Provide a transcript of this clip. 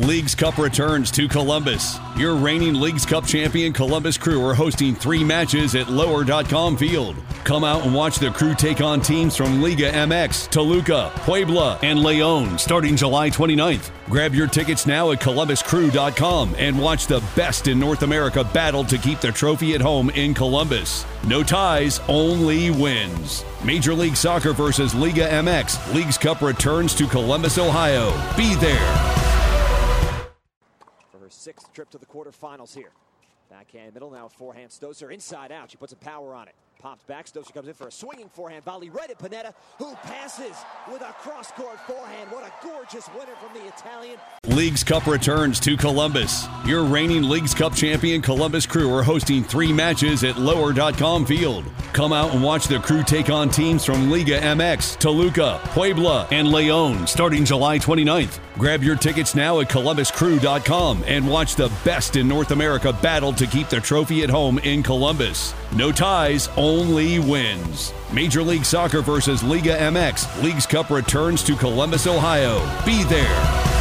Leagues Cup returns to Columbus. Your reigning Leagues Cup champion Columbus Crew are hosting 3 matches at Lower.com Field. Come out and watch the Crew take on teams from Liga MX, Toluca, Puebla, and León starting July 29th. Grab your tickets now at ColumbusCrew.com and watch the best in North America battle to keep the trophy at home in Columbus. No ties, only wins. Major League Soccer versus Liga MX. Leagues Cup returns to Columbus, Ohio. Be there. For her 6th trip to the quarterfinals here. Backhand middle, now forehand Stosur inside out. She puts some power on it. Pops back, Stosur comes in for a swinging forehand volley right at Panetta, who passes with a cross-court forehand. What a gorgeous winner from the Italian. Leagues Cup returns to Columbus. Your reigning Leagues Cup champion Columbus Crew are hosting 3 matches at Lower.com Field. Come out and watch the Crew take on teams from Liga MX, Toluca, Puebla, and León starting July 29th. Grab your tickets now at ColumbusCrew.com and watch the best in North America battle to keep the trophy at home in Columbus. No ties, only wins. Major League Soccer versus Liga MX. Leagues Cup returns to Columbus, Ohio. Be there.